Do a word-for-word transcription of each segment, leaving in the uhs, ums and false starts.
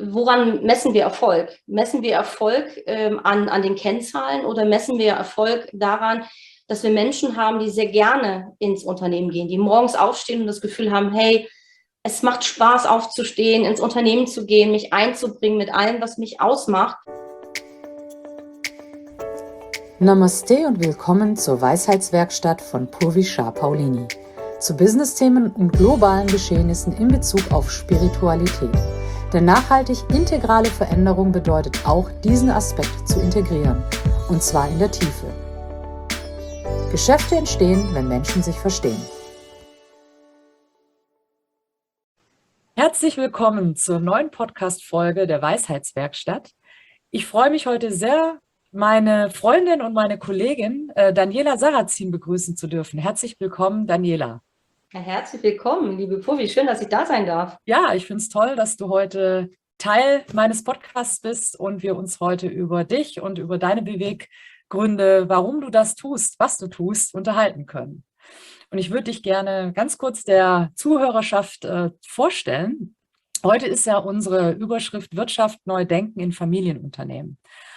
woran messen wir Erfolg? Messen wir Erfolg ähm, an, an den Kennzahlen oder messen wir Erfolg daran, dass wir Menschen haben, die sehr gerne ins Unternehmen gehen, die morgens aufstehen und das Gefühl haben, hey, es macht Spaß aufzustehen, ins Unternehmen zu gehen, mich einzubringen mit allem, was mich ausmacht. Namaste und willkommen zur Weisheitswerkstatt von Purvi Shah Paulini. Zu Business-Themen und globalen Geschehnissen in Bezug auf Spiritualität. Denn nachhaltig integrale Veränderung bedeutet auch, diesen Aspekt zu integrieren. Und zwar in der Tiefe. Geschäfte entstehen, wenn Menschen sich verstehen. Herzlich willkommen zur neuen Podcast-Folge der Weisheitswerkstatt. Ich freue mich heute sehr, meine Freundin und meine Kollegin äh, Daniela Sarrazin begrüßen zu dürfen. Herzlich willkommen, Daniela. Ja, herzlich willkommen, liebe Purvi. Schön, dass ich da sein darf. Ja, ich finde es toll, dass du heute Teil meines Podcasts bist und wir uns heute über dich und über deine Beweggründe, warum du das tust, was du tust, unterhalten können. Und ich würde dich gerne ganz kurz der Zuhörerschaft äh, vorstellen. Heute ist ja unsere Überschrift Wirtschaft neu denken in Familienunternehmen.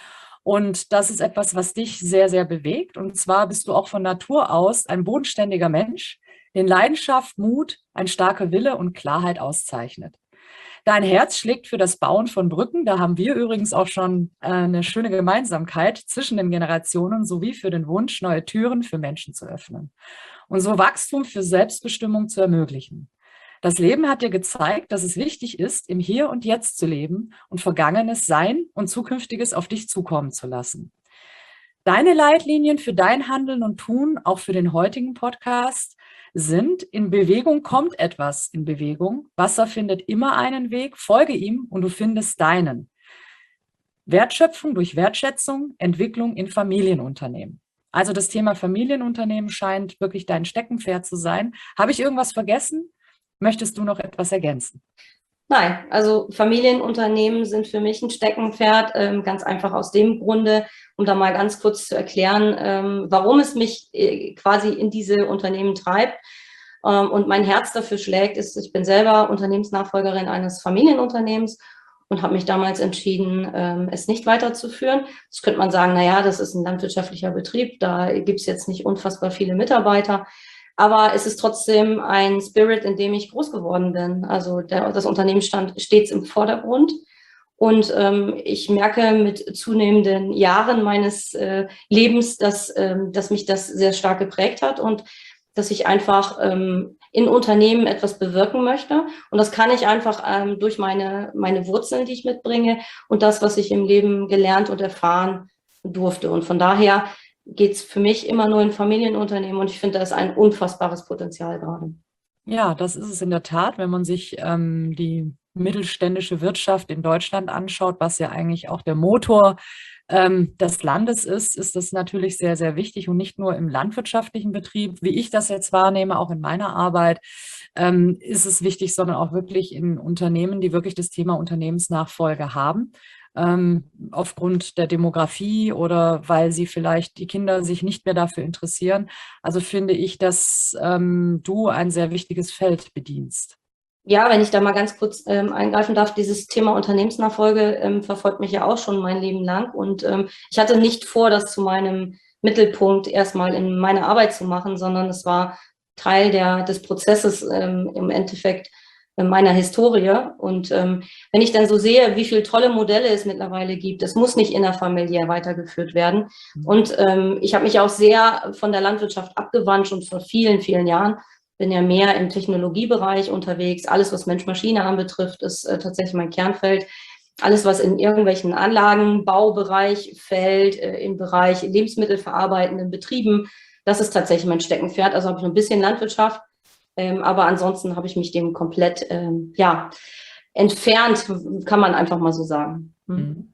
Und das ist etwas, was dich sehr, sehr bewegt. Und zwar bist du auch von Natur aus ein bodenständiger Mensch, den Leidenschaft, Mut, ein starker Wille und Klarheit auszeichnet. Dein Herz schlägt für das Bauen von Brücken. Da haben wir übrigens auch schon äh, eine schöne Gemeinsamkeit zwischen den Generationen sowie für den Wunsch, neue Türen für Menschen zu öffnen und so Wachstum für Selbstbestimmung zu ermöglichen. Das Leben hat dir gezeigt, dass es wichtig ist, im Hier und Jetzt zu leben und Vergangenes sein und Zukünftiges auf dich zukommen zu lassen. Deine Leitlinien für dein Handeln und Tun, auch für den heutigen Podcast, sind: In Bewegung kommt etwas in Bewegung. Wasser findet immer einen Weg. Folge ihm und du findest deinen. Wertschöpfung durch Wertschätzung, Entwicklung in Familienunternehmen. Also das Thema Familienunternehmen scheint wirklich dein Steckenpferd zu sein. Habe ich irgendwas vergessen? Möchtest du noch etwas ergänzen? Nein, also Familienunternehmen sind für mich ein Steckenpferd, ähm, ganz einfach aus dem Grunde, um da mal ganz kurz zu erklären, ähm, warum es mich äh, quasi in diese Unternehmen treibt ähm, und mein Herz dafür schlägt, ist, ich bin selber Unternehmensnachfolgerin eines Familienunternehmens und habe mich damals entschieden, ähm, es nicht weiterzuführen. Jetzt könnte man sagen, naja, das ist ein landwirtschaftlicher Betrieb, da gibt es jetzt nicht unfassbar viele Mitarbeiter. Aber es ist trotzdem ein Spirit, in dem ich groß geworden bin. Also der, das Unternehmen stand stets im Vordergrund. Und ähm, ich merke mit zunehmenden Jahren meines äh, Lebens, dass, ähm, dass mich das sehr stark geprägt hat und dass ich einfach ähm, in Unternehmen etwas bewirken möchte. Und das kann ich einfach ähm, durch meine, meine Wurzeln, die ich mitbringe und das, was ich im Leben gelernt und erfahren durfte. Und von daher geht es für mich immer nur in Familienunternehmen und ich finde, da ist ein unfassbares Potenzial gerade. Ja, das ist es in der Tat, wenn man sich ähm, die mittelständische Wirtschaft in Deutschland anschaut, was ja eigentlich auch der Motor ähm, des Landes ist, ist das natürlich sehr, sehr wichtig und nicht nur im landwirtschaftlichen Betrieb, wie ich das jetzt wahrnehme, auch in meiner Arbeit, ähm, ist es wichtig, sondern auch wirklich in Unternehmen, die wirklich das Thema Unternehmensnachfolge haben. Ähm, aufgrund der Demografie oder weil sie vielleicht die Kinder sich nicht mehr dafür interessieren. Also finde ich, dass ähm, du ein sehr wichtiges Feld bedienst. Ja, wenn ich da mal ganz kurz ähm, eingreifen darf, dieses Thema Unternehmensnachfolge ähm, verfolgt mich ja auch schon mein Leben lang und ähm, ich hatte nicht vor, das zu meinem Mittelpunkt erstmal in meiner Arbeit zu machen, sondern es war Teil der, des Prozesses ähm, im Endeffekt meiner Historie. Und ähm, wenn ich dann so sehe, wie viele tolle Modelle es mittlerweile gibt, es muss nicht innerfamiliär weitergeführt werden. Und ähm, ich habe mich auch sehr von der Landwirtschaft abgewandt, schon vor vielen, vielen Jahren. Bin ja mehr im Technologiebereich unterwegs. Alles, was Mensch-Maschine anbetrifft, ist äh, tatsächlich mein Kernfeld. Alles, was in irgendwelchen Anlagen, Baubereich fällt, äh, im Bereich lebensmittelverarbeitenden Betrieben, das ist tatsächlich mein Steckenpferd. Also habe ich noch ein bisschen Landwirtschaft. Ähm, aber ansonsten habe ich mich dem komplett ähm, ja, entfernt, kann man einfach mal so sagen. Hm.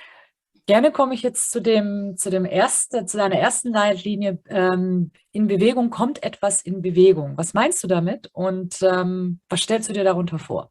Gerne komme ich jetzt zu dem, zu dem ersten, zu deiner ersten Leitlinie. Ähm, in Bewegung kommt etwas in Bewegung. Was meinst du damit und ähm, was stellst du dir darunter vor?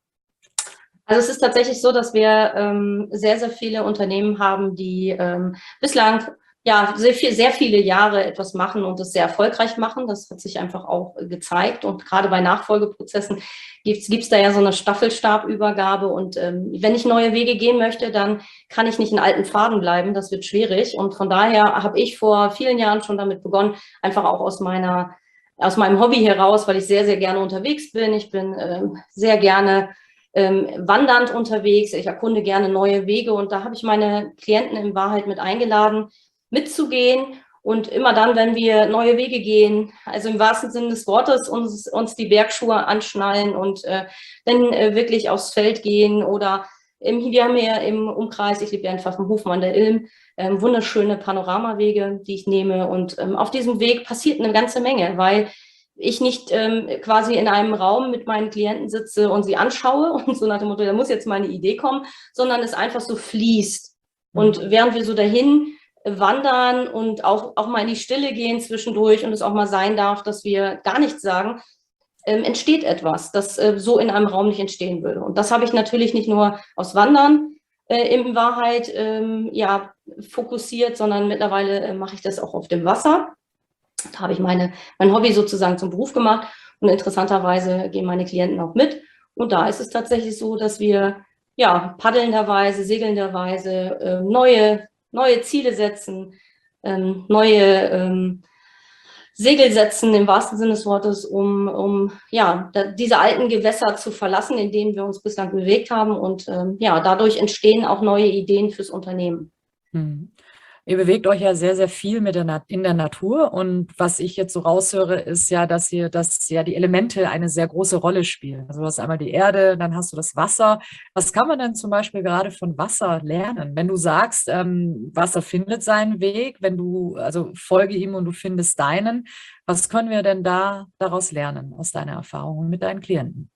Also es ist tatsächlich so, dass wir ähm, sehr, sehr viele Unternehmen haben, die ähm, bislang ja, sehr, viel, sehr viele Jahre etwas machen und das sehr erfolgreich machen. Das hat sich einfach auch gezeigt. Und gerade bei Nachfolgeprozessen gibt es da ja so eine Staffelstabübergabe. Und ähm, wenn ich neue Wege gehen möchte, dann kann ich nicht in alten Pfaden bleiben. Das wird schwierig. Und von daher habe ich vor vielen Jahren schon damit begonnen, einfach auch aus meiner, aus meinem Hobby heraus, weil ich sehr, sehr gerne unterwegs bin. Ich bin ähm, sehr gerne ähm, wandernd unterwegs. Ich erkunde gerne neue Wege. Und da habe ich meine Klienten in Wahrheit mit eingeladen, mitzugehen und immer dann, wenn wir neue Wege gehen, also im wahrsten Sinne des Wortes, uns, uns die Bergschuhe anschnallen und äh, dann äh, wirklich aufs Feld gehen oder im, wir haben ja im Umkreis, ich lebe ja in Pfaffenhofen an der Ilm, ähm, wunderschöne Panoramawege, die ich nehme und ähm, auf diesem Weg passiert eine ganze Menge, weil ich nicht ähm, quasi in einem Raum mit meinen Klienten sitze und sie anschaue und so nach dem Motto, da muss jetzt mal eine Idee kommen, sondern es einfach so fließt. Und mhm. während wir so dahin wandern und auch, auch mal in die Stille gehen zwischendurch und es auch mal sein darf, dass wir gar nichts sagen, ähm, entsteht etwas, das äh, so in einem Raum nicht entstehen würde. Und das habe ich natürlich nicht nur aus Wandern äh, in Wahrheit ähm, ja, fokussiert, sondern mittlerweile äh, mache ich das auch auf dem Wasser. Da habe ich meine, mein Hobby sozusagen zum Beruf gemacht und interessanterweise gehen meine Klienten auch mit. Und da ist es tatsächlich so, dass wir ja paddelnderweise, segelnderweise äh, neue neue Ziele setzen, ähm, neue ähm, Segel setzen im wahrsten Sinne des Wortes, um, um ja, da, diese alten Gewässer zu verlassen, in denen wir uns bislang bewegt haben. Und ähm, ja, dadurch entstehen auch neue Ideen fürs Unternehmen. Hm. Ihr bewegt euch ja sehr, sehr viel mit der Na- in der Natur. Und was ich jetzt so raushöre, ist ja, dass ihr, dass ja die Elemente eine sehr große Rolle spielen. Also du hast einmal die Erde, dann hast du das Wasser. Was kann man denn zum Beispiel gerade von Wasser lernen? Wenn du sagst, ähm, Wasser findet seinen Weg, wenn du, also folge ihm und du findest deinen, was können wir denn da daraus lernen aus deiner Erfahrung mit deinen Klienten?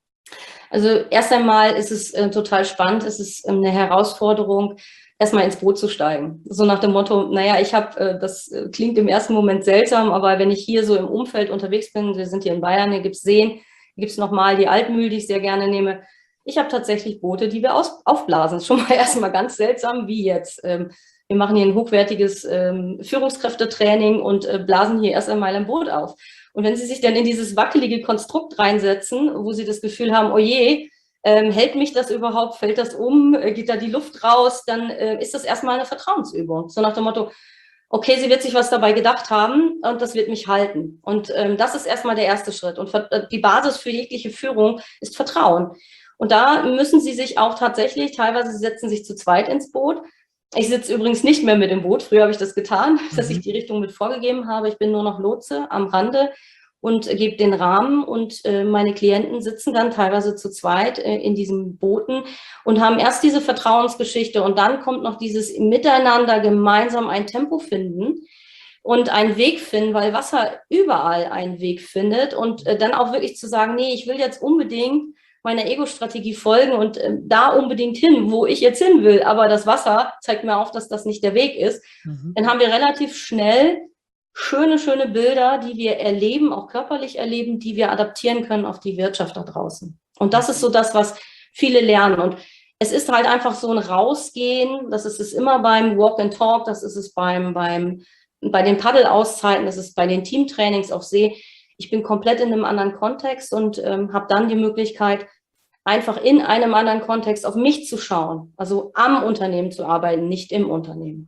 Also erst einmal ist es äh, total spannend, es ist ähm, eine Herausforderung, erstmal ins Boot zu steigen. So nach dem Motto, naja, ich habe, äh, das äh, klingt im ersten Moment seltsam, aber wenn ich hier so im Umfeld unterwegs bin, wir sind hier in Bayern, hier gibt es Seen, hier gibt es nochmal die Altmühl, die ich sehr gerne nehme. Ich habe tatsächlich Boote, die wir aus, aufblasen. Das ist schon mal erstmal ganz seltsam, wie jetzt. Ähm, wir machen hier ein hochwertiges ähm, Führungskräftetraining und äh, blasen hier erst einmal ein Boot auf. Und wenn Sie sich dann in dieses wackelige Konstrukt reinsetzen, wo Sie das Gefühl haben, oh je, ähm, hält mich das überhaupt, fällt das um, äh, geht da die Luft raus, dann äh, ist das erstmal eine Vertrauensübung. So nach dem Motto, okay, sie wird sich was dabei gedacht haben und das wird mich halten. Und ähm, das ist erstmal der erste Schritt. Und äh, die Basis für jegliche Führung ist Vertrauen. Und da müssen Sie sich auch tatsächlich, teilweise setzen sich zu zweit ins Boot. Ich sitze übrigens nicht mehr mit im Boot. Früher habe ich das getan, mhm. dass ich die Richtung mit vorgegeben habe. Ich bin nur noch Lotse am Rande und gebe den Rahmen. Und äh, meine Klienten sitzen dann teilweise zu zweit äh, in diesen Booten und haben erst diese Vertrauensgeschichte und dann kommt noch dieses Miteinander gemeinsam ein Tempo finden und einen Weg finden, weil Wasser überall einen Weg findet. Und äh, dann auch wirklich zu sagen, nee, ich will jetzt unbedingt meiner Ego-Strategie folgen und äh, da unbedingt hin, wo ich jetzt hin will. Aber das Wasser zeigt mir auf, dass das nicht der Weg ist. Mhm. Dann haben wir relativ schnell schöne, schöne Bilder, die wir erleben, auch körperlich erleben, die wir adaptieren können auf die Wirtschaft da draußen. Und das ist so das, was viele lernen. Und es ist halt einfach so ein Rausgehen, das ist es immer beim Walk and Talk, das ist es beim, beim, bei den Paddelauszeiten, das ist bei den Teamtrainings auf See. Ich bin komplett in einem anderen Kontext und ähm, habe dann die Möglichkeit, einfach in einem anderen Kontext auf mich zu schauen, also am Unternehmen zu arbeiten, nicht im Unternehmen.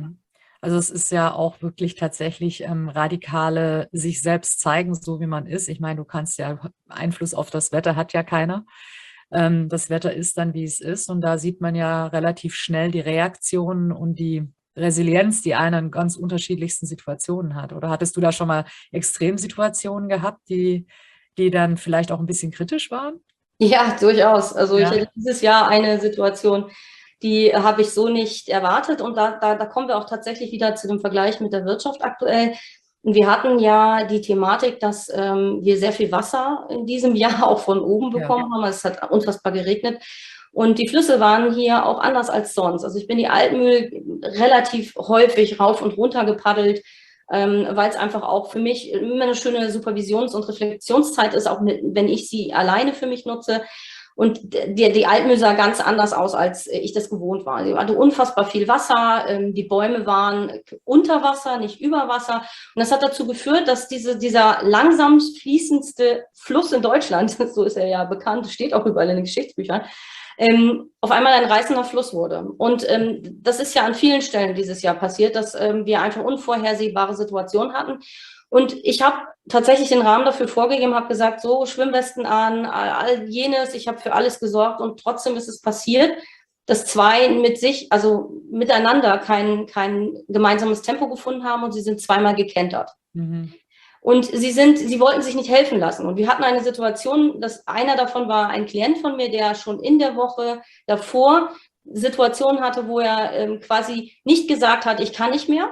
Also es ist ja auch wirklich tatsächlich ähm, radikale sich selbst zeigen, so wie man ist. Ich meine, du kannst ja, Einfluss auf das Wetter hat ja keiner. Ähm, das Wetter ist dann, wie es ist und da sieht man ja relativ schnell die Reaktionen und die Resilienz, die einer in ganz unterschiedlichsten Situationen hat. Oder hattest du da schon mal Extremsituationen gehabt, die, die dann vielleicht auch ein bisschen kritisch waren? Ja, durchaus. Also ja. ich hatte dieses Jahr eine Situation, die habe ich so nicht erwartet. Und da, da, da kommen wir auch tatsächlich wieder zu dem Vergleich mit der Wirtschaft aktuell. Und wir hatten ja die Thematik, dass ähm, wir sehr viel Wasser in diesem Jahr auch von oben bekommen ja. haben. Es hat unfassbar geregnet. Und die Flüsse waren hier auch anders als sonst. Also ich bin die Altmühl relativ häufig rauf und runter gepaddelt, ähm, weil es einfach auch für mich immer eine schöne Supervisions- und Reflexionszeit ist, auch mit, wenn ich sie alleine für mich nutze. Und die, die Alpmühle sah ganz anders aus, als ich das gewohnt war. Sie hatte unfassbar viel Wasser, die Bäume waren unter Wasser, nicht über Wasser. Und das hat dazu geführt, dass diese, dieser langsam fließendste Fluss in Deutschland, so ist er ja bekannt, steht auch überall in den Geschichtsbüchern, ähm, auf einmal ein reißender Fluss wurde. Und ähm, das ist ja an vielen Stellen dieses Jahr passiert, dass ähm, wir einfach unvorhersehbare Situationen hatten. Und ich habe tatsächlich den Rahmen dafür vorgegeben, habe gesagt, so Schwimmwesten an, all jenes, ich habe für alles gesorgt und trotzdem ist es passiert, dass zwei mit sich, also miteinander kein, kein gemeinsames Tempo gefunden haben und sie sind zweimal gekentert. Mhm. Und sie sind, sie wollten sich nicht helfen lassen. Und wir hatten eine Situation, dass einer davon war ein Klient von mir, der schon in der Woche davor Situationen hatte, wo er ähm, quasi nicht gesagt hat, ich kann nicht mehr.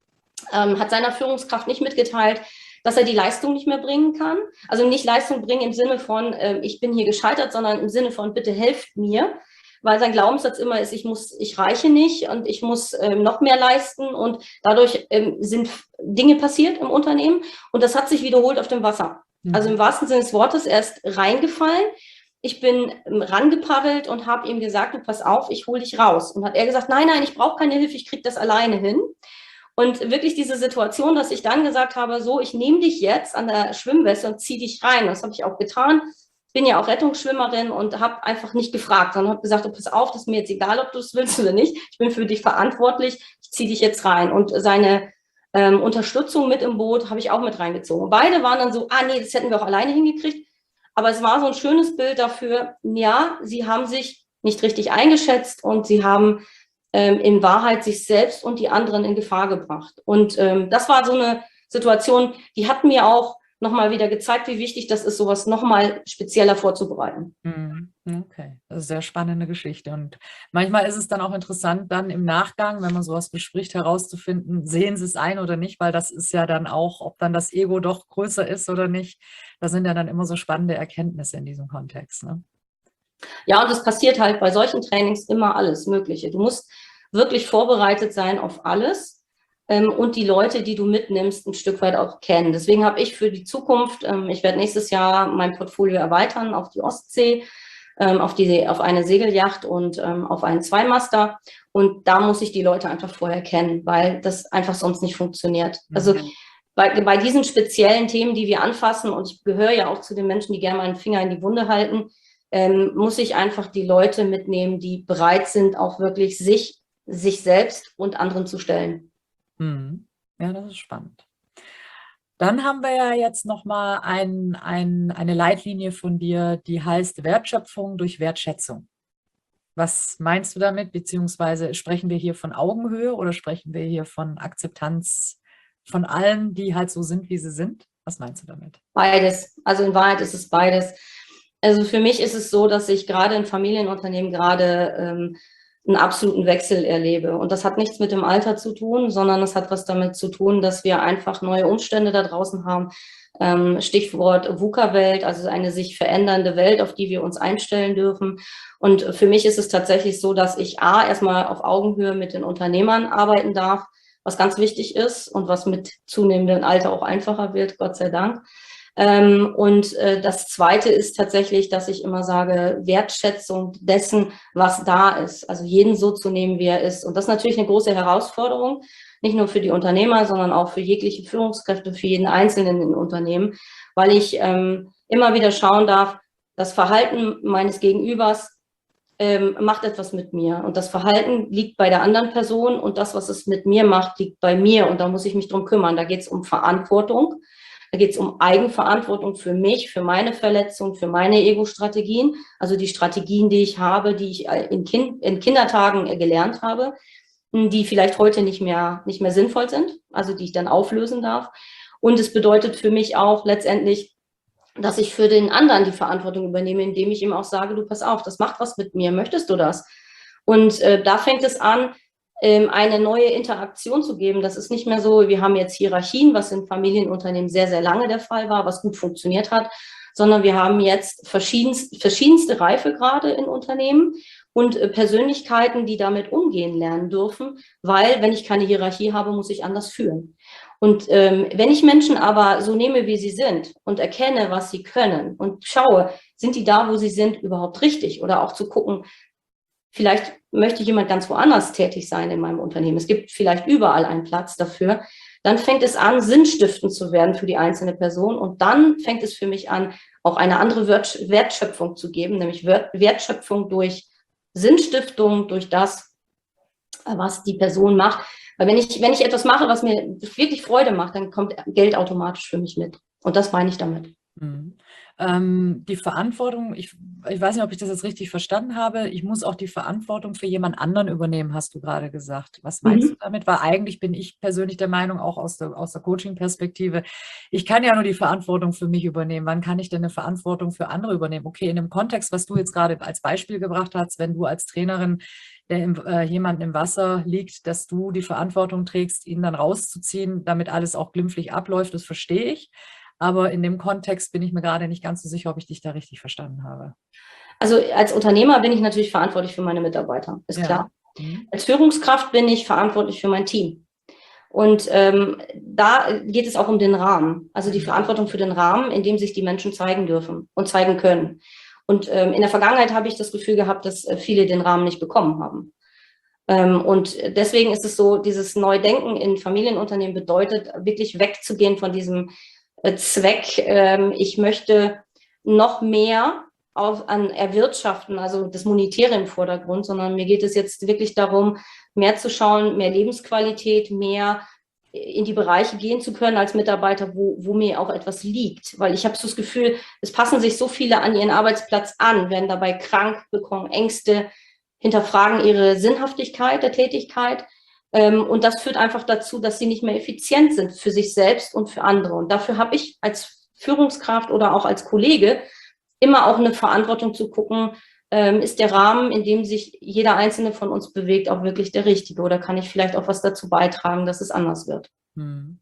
Ähm, hat seiner Führungskraft nicht mitgeteilt, dass er die Leistung nicht mehr bringen kann. Also nicht Leistung bringen im Sinne von, äh, ich bin hier gescheitert, sondern im Sinne von, bitte helft mir. Weil sein Glaubenssatz immer ist, ich muss, ich reiche nicht und ich muss ähm, noch mehr leisten. Und dadurch ähm, sind Dinge passiert im Unternehmen und das hat sich wiederholt auf dem Wasser. Mhm. Also im wahrsten Sinne des Wortes, er ist reingefallen. Ich bin ähm, rangepaddelt und habe ihm gesagt, du pass auf, ich hole dich raus. Und hat er gesagt, nein, nein, ich brauche keine Hilfe, ich kriege das alleine hin. Und wirklich diese Situation, dass ich dann gesagt habe, so, ich nehme dich jetzt an der Schwimmweste und ziehe dich rein. Das habe ich auch getan. Bin ja auch Rettungsschwimmerin und habe einfach nicht gefragt, sondern habe gesagt, oh, pass auf, das ist mir jetzt egal, ob du es willst oder nicht. Ich bin für dich verantwortlich, ich ziehe dich jetzt rein. Und seine ähm, Unterstützung mit im Boot habe ich auch mit reingezogen. Und beide waren dann so, ah nee, das hätten wir auch alleine hingekriegt. Aber es war so ein schönes Bild dafür, ja, sie haben sich nicht richtig eingeschätzt und sie haben ähm, in Wahrheit sich selbst und die anderen in Gefahr gebracht. Und ähm, das war so eine Situation, die hat mir auch nochmal wieder gezeigt, wie wichtig das ist, sowas nochmal spezieller vorzubereiten. Okay, das ist eine sehr spannende Geschichte. Und manchmal ist es dann auch interessant, dann im Nachgang, wenn man sowas bespricht, herauszufinden, sehen sie es ein oder nicht, weil das ist ja dann auch, ob dann das Ego doch größer ist oder nicht. Das sind ja dann immer so spannende Erkenntnisse in diesem Kontext, ne? Ja, und es passiert halt bei solchen Trainings immer alles Mögliche. Du musst wirklich vorbereitet sein auf alles. Und die Leute, die du mitnimmst, ein Stück weit auch kennen. Deswegen habe ich für die Zukunft, ich werde nächstes Jahr mein Portfolio erweitern auf die Ostsee, auf, die, auf eine Segelyacht und auf einen Zweimaster. Und da muss ich die Leute einfach vorher kennen, weil das einfach sonst nicht funktioniert. Mhm. Also bei, bei diesen speziellen Themen, die wir anfassen, und ich gehöre ja auch zu den Menschen, die gerne mal einen Finger in die Wunde halten, muss ich einfach die Leute mitnehmen, die bereit sind, auch wirklich sich, sich selbst und anderen zu stellen. Ja, das ist spannend. Dann haben wir ja jetzt nochmal ein, ein, eine Leitlinie von dir, die heißt Wertschöpfung durch Wertschätzung. Was meinst du damit? Beziehungsweise sprechen wir hier von Augenhöhe oder sprechen wir hier von Akzeptanz von allen, die halt so sind, wie sie sind? Was meinst du damit? Beides. Also in Wahrheit ist es beides. Also für mich ist es so, dass ich gerade in Familienunternehmen gerade ähm, einen absoluten Wechsel erlebe. Und das hat nichts mit dem Alter zu tun, sondern es hat was damit zu tun, dass wir einfach neue Umstände da draußen haben. Ähm, Stichwort VUCA-Welt, also eine sich verändernde Welt, auf die wir uns einstellen dürfen. Und für mich ist es tatsächlich so, dass ich A, erstmal auf Augenhöhe mit den Unternehmern arbeiten darf, was ganz wichtig ist und was mit zunehmendem Alter auch einfacher wird, Gott sei Dank. Ähm, und äh, das Zweite ist tatsächlich, dass ich immer sage, Wertschätzung dessen, was da ist. Also jeden so zu nehmen, wie er ist. Und das ist natürlich eine große Herausforderung, nicht nur für die Unternehmer, sondern auch für jegliche Führungskräfte, für jeden Einzelnen in Unternehmen, weil ich ähm, immer wieder schauen darf, das Verhalten meines Gegenübers ähm, macht etwas mit mir. Und das Verhalten liegt bei der anderen Person und das, was es mit mir macht, liegt bei mir. Und da muss ich mich drum kümmern. Da geht es um Verantwortung. Da geht es um Eigenverantwortung für mich, für meine Verletzung, für meine Ego-Strategien, also die Strategien, die ich habe, die ich in, kind, in Kindertagen gelernt habe, die vielleicht heute nicht mehr, nicht mehr sinnvoll sind, also die ich dann auflösen darf. Und es bedeutet für mich auch letztendlich, dass ich für den anderen die Verantwortung übernehme, indem ich ihm auch sage, du pass auf, das macht was mit mir, möchtest du das? Und äh, da fängt es an, eine neue Interaktion zu geben. Das ist nicht mehr so, wir haben jetzt Hierarchien, was in Familienunternehmen sehr, sehr lange der Fall war, was gut funktioniert hat, sondern wir haben jetzt verschiedenste, verschiedenste Reifegrade in Unternehmen und Persönlichkeiten, die damit umgehen lernen dürfen, weil wenn ich keine Hierarchie habe, muss ich anders führen. Und ähm, wenn ich Menschen aber so nehme, wie sie sind und erkenne, was sie können und schaue, sind die da, wo sie sind, überhaupt richtig? Oder auch zu gucken, vielleicht möchte jemand ganz woanders tätig sein in meinem Unternehmen. Es gibt vielleicht überall einen Platz dafür. Dann fängt es an, sinnstiftend zu werden für die einzelne Person. Und dann fängt es für mich an, auch eine andere Wertschöpfung zu geben, nämlich Wertschöpfung durch Sinnstiftung, durch das, was die Person macht. Weil wenn ich, wenn ich etwas mache, was mir wirklich Freude macht, dann kommt Geld automatisch für mich mit. Und das meine ich damit. Mhm. Ähm, die Verantwortung, ich, ich weiß nicht, ob ich das jetzt richtig verstanden habe, ich muss auch die Verantwortung für jemand anderen übernehmen, hast du gerade gesagt. Was meinst Mhm. du damit? Weil eigentlich bin ich persönlich der Meinung, auch aus der, aus der Coaching-Perspektive, ich kann ja nur die Verantwortung für mich übernehmen. Wann kann ich denn eine Verantwortung für andere übernehmen? Okay, in dem Kontext, was du jetzt gerade als Beispiel gebracht hast, wenn du als Trainerin der im, äh, jemanden im Wasser liegt, dass du die Verantwortung trägst, ihn dann rauszuziehen, damit alles auch glimpflich abläuft, das verstehe ich. Aber in dem Kontext bin ich mir gerade nicht ganz so sicher, ob ich dich da richtig verstanden habe. Also als Unternehmer bin ich natürlich verantwortlich für meine Mitarbeiter, ist Ja. klar. Mhm. Als Führungskraft bin ich verantwortlich für mein Team. Und ähm, da geht es auch um den Rahmen, also die Verantwortung für den Rahmen, in dem sich die Menschen zeigen dürfen und zeigen können. Und ähm, in der Vergangenheit habe ich das Gefühl gehabt, dass viele den Rahmen nicht bekommen haben. Ähm, und deswegen ist es so, dieses Neudenken in Familienunternehmen bedeutet, wirklich wegzugehen von diesem äh, Zweck, ähm, ich möchte noch mehr auf, an erwirtschaften, also das Monetäre im Vordergrund, sondern mir geht es jetzt wirklich darum, mehr zu schauen, mehr Lebensqualität, mehr in die Bereiche gehen zu können als Mitarbeiter, wo, wo mir auch etwas liegt. Weil ich habe so das Gefühl, es passen sich so viele an ihren Arbeitsplatz an, werden dabei krank, bekommen Ängste, hinterfragen ihre Sinnhaftigkeit der Tätigkeit. Ähm, und das führt einfach dazu, dass sie nicht mehr effizient sind für sich selbst und für andere. Und dafür habe ich als Führungskraft oder auch als Kollege immer auch eine Verantwortung zu gucken, ähm, ist der Rahmen, in dem sich jeder Einzelne von uns bewegt, auch wirklich der richtige? Oder kann ich vielleicht auch was dazu beitragen, dass es anders wird? Hm.